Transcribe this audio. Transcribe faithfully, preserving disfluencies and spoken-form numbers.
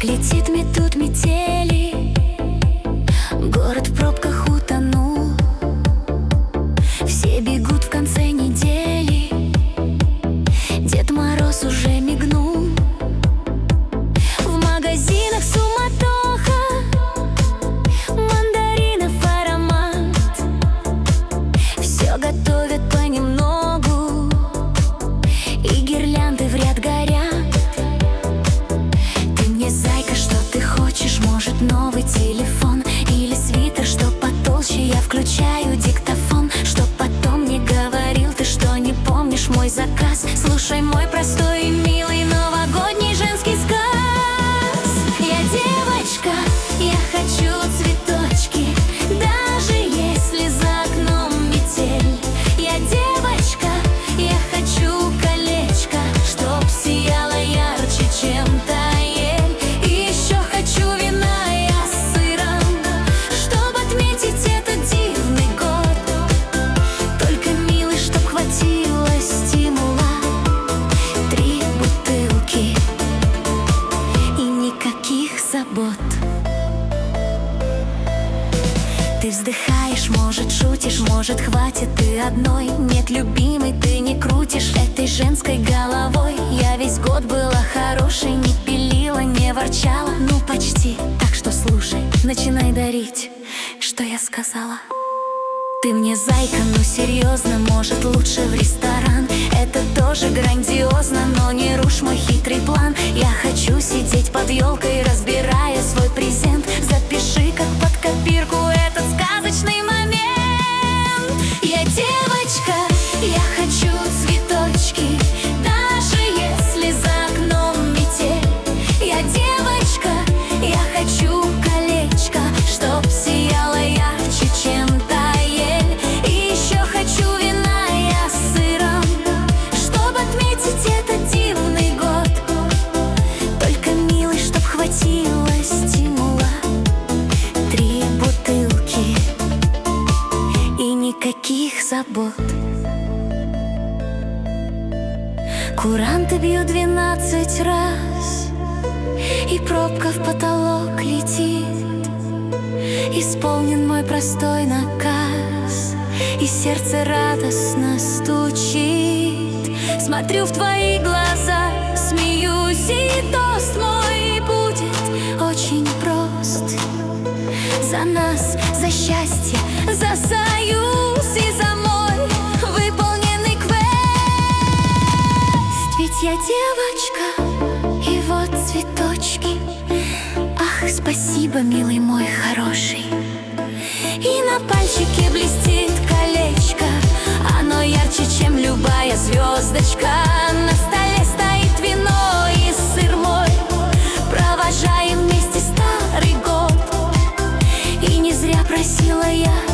летит, метут метели. Город в пробках утонул. Все бегут в конце недели. Дед Мороз уже мигнул. В магазинах суматоха, мандаринов аромат. Все готовят понемногу, и гирлянды в ряд горят. Ты мне, зайка, что ты хочешь? Может, новый телефон или свитер, что потолще? Я включаю диктофон, чтоб потом не говорил ты, что не помнишь мой заказ. Слушай мой простой и милый новогодний женский сказ. Я девочка, я хочу цветочки, даже если за окном метель. Я девочка, я хочу колечко, чтоб сияло ярче, чем таэль. И еще хочу вина я с сыром, чтоб отметить этот дивный год. Только, милый, чтоб хватило стимула, три бутылки и никаких забот. Ты вздыхаешь, может, шутишь, может, хватит ты одной. Нет, любимый, ты не крутишь этой женской головой. Я весь год была хорошей, не пилила, не ворчала. Ну, почти, так что слушай, начинай дарить, что я сказала. Ты мне, зайка, ну серьезно, может, лучше в ресторан. Это тоже грандиозно, но не рушь мой хитрый план. Я хочу сидеть под елкой, разбирая свой презент. Запиши, как под копирку, этот сказочный момент. Я девочка, я хочу цветочки, даже если за окном метель. Я девочка, я хочу колечко, чтоб сияло ярче, чем таэль. И еще хочу вина я с сыром, чтоб отметить этот дивный год. Только, милый, чтоб хватило стимула, три бутылки и никаких забот. Куранты бьют двенадцать раз, и пробка в потолок летит. Исполнен мой простой наказ, и сердце радостно стучит. Смотрю в твои глаза, смеюсь, и тост мой будет очень прост. За нас, за счастье, за союз и за мой выполненный квест. Ведь я девочка, и вот цветочки. Ах, спасибо, милый мой хороший. И на пальчике блестит колечко, оно ярче, чем любая звездочка. На столе стоит вино и сыр мой, провожаем вместе старый год. И не зря просила я